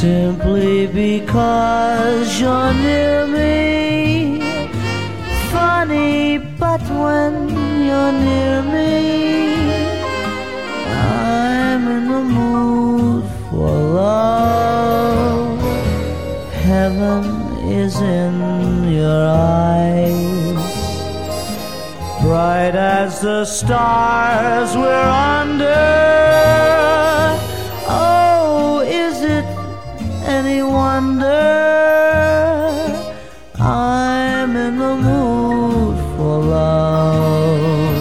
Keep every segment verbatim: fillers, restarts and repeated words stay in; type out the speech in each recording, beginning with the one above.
simply because you're near me. Funny, but when you're near me, I'm in the mood for love. Heaven is in your eyes, bright as the stars we're under. Oh, is it any wonder I'm in the mood for love?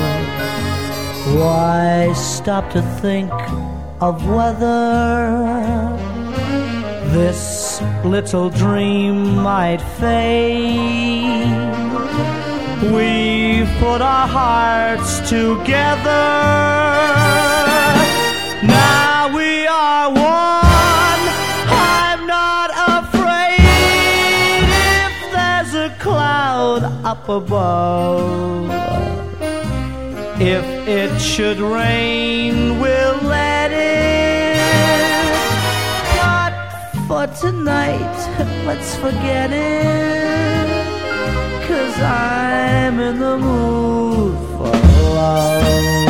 Why stop to think of whether this little dream might fade? We've put our hearts together, now we are one. I'm not afraid if there's a cloud up above. If it should rain, we'll let it. But for tonight, let's forget it, 'cause I'm in the mood for love.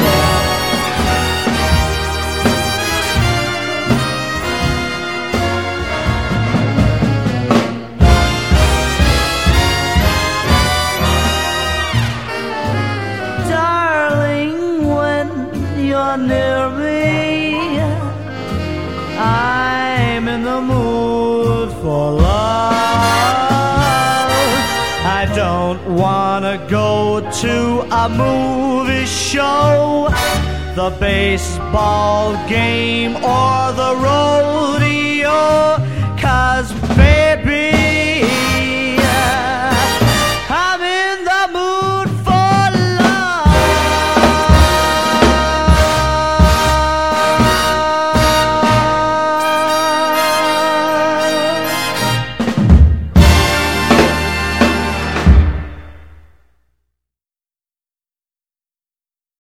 You're near me, I'm in the mood for love. I don't wanna go to a movie show, the baseball game or the rodeo, 'cause baby,